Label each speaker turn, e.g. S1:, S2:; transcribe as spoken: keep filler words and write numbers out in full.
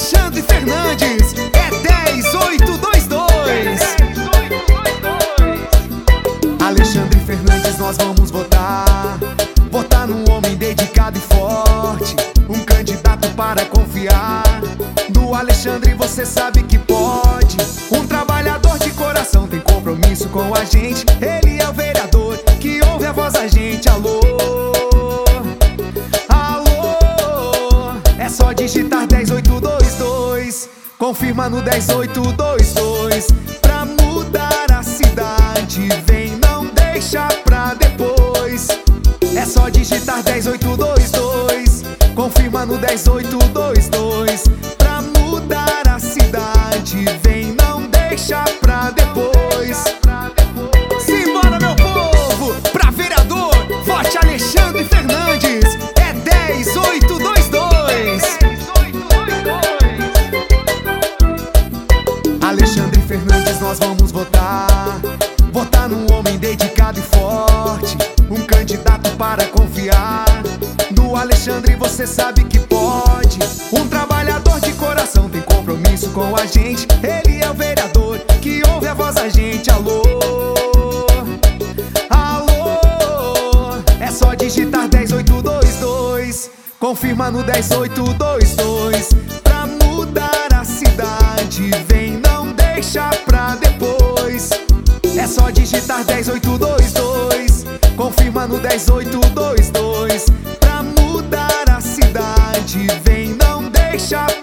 S1: Alexandre Fernandes, é dez oito dois dois. Alexandre Fernandes, nós vamos votar. Votar num homem dedicado e forte, um candidato para confiar. Do Alexandre você sabe que pode. Um trabalhador de coração, tem compromisso com a gente. Ele é o vereador que ouve a voz da gente. Alô, alô, é só digitar dez oito dois dois. Confirma no dez oito dois dois. Pra mudar a cidade, vem, não deixa pra depois. É só digitar dez oito dois dois. Confirma no dez oito dois dois. Pra mudar a cidade, vem, não deixa pra depois. Simbora, meu povo! Pra vereador, vote Alexandre Fernandes. É dez oito dois dois. Alexandre Fernandes, nós vamos votar. Votar num homem dedicado e forte, um candidato para confiar. Do Alexandre você sabe que pode. Um trabalhador de coração, tem compromisso com a gente. Ele é o vereador que ouve a voz da gente. Alô, alô, é só digitar dez oito dois dois. Confirma no dez oito dois dois. Pra mudar a cidade, vem, não deixa pra depois. É só digitar dez oito dois dois. Confirma no dez oito dois dois. Pra mudar a cidade, vem, não deixa